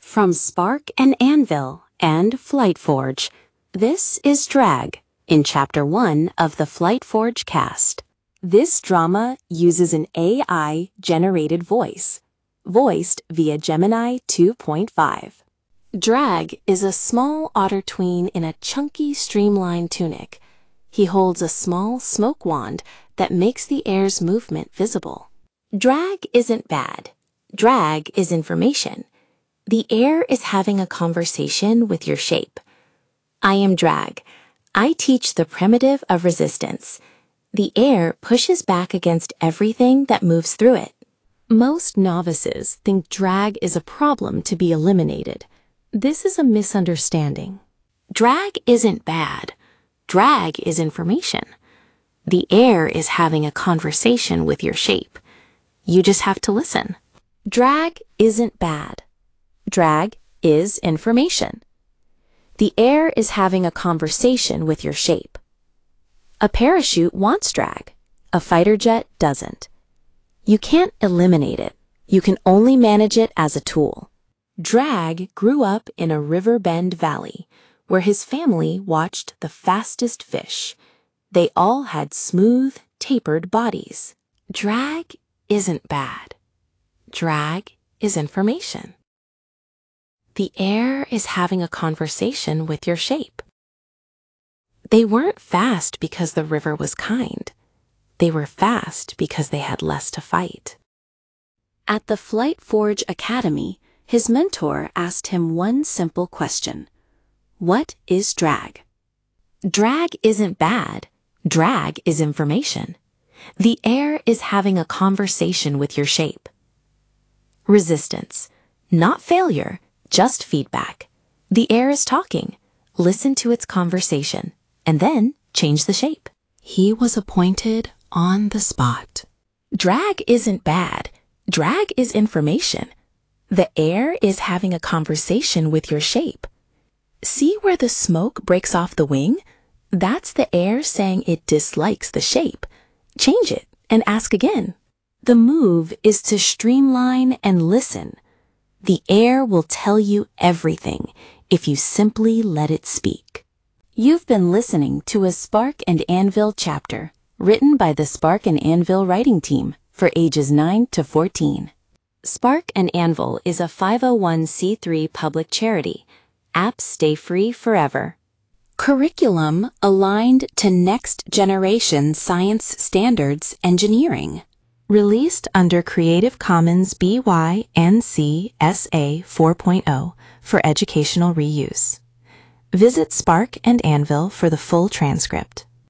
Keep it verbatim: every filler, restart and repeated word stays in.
From Spark and Anvil and FlightForge, this is Drag in Chapter one of the FlightForge cast. This drama uses an A I-generated voice, voiced via Gemini two point five. Drag is a small otter tween in a chunky, streamlined tunic. He holds a small smoke wand that makes the air's movement visible. Drag isn't bad. Drag is information. The air is having a conversation with your shape. I am Drag. I teach the primitive of resistance. The air pushes back against everything that moves through it. Most novices think drag is a problem to be eliminated. This is a misunderstanding. Drag isn't bad. Drag is information. The air is having a conversation with your shape. You just have to listen. Drag isn't bad. Drag is information. The air is having a conversation with your shape. A parachute wants drag. A fighter jet doesn't. You can't eliminate it. You can only manage it as a tool. Drag grew up in a river bend valley where his family watched the fastest fish. They all had smooth, tapered bodies. Drag isn't bad. Drag is information. The air is having a conversation with your shape. They weren't fast because the river was kind. They were fast because they had less to fight. At the FlightForge Academy, his mentor asked him one simple question. What is drag? Drag isn't bad. Drag is information. The air is having a conversation with your shape. Resistance, not failure. Just feedback. The air is talking. Listen to its conversation, and then change the shape. He was appointed on the spot. Drag isn't bad. Drag is information. The air is having a conversation with your shape. See where the smoke breaks off the wing? That's the air saying it dislikes the shape. Change it and ask again. The move is to streamline and listen. The air will tell you everything if you simply let it speak. You've been listening to a Spark and Anvil chapter written by the Spark and Anvil writing team for ages nine to fourteen. Spark and Anvil is a five oh one c three public charity. Apps stay free forever. Curriculum aligned to next generation science standards engineering. Released under Creative Commons B Y N C S A four point oh for educational reuse. Visit Spark and Anvil for the full transcript.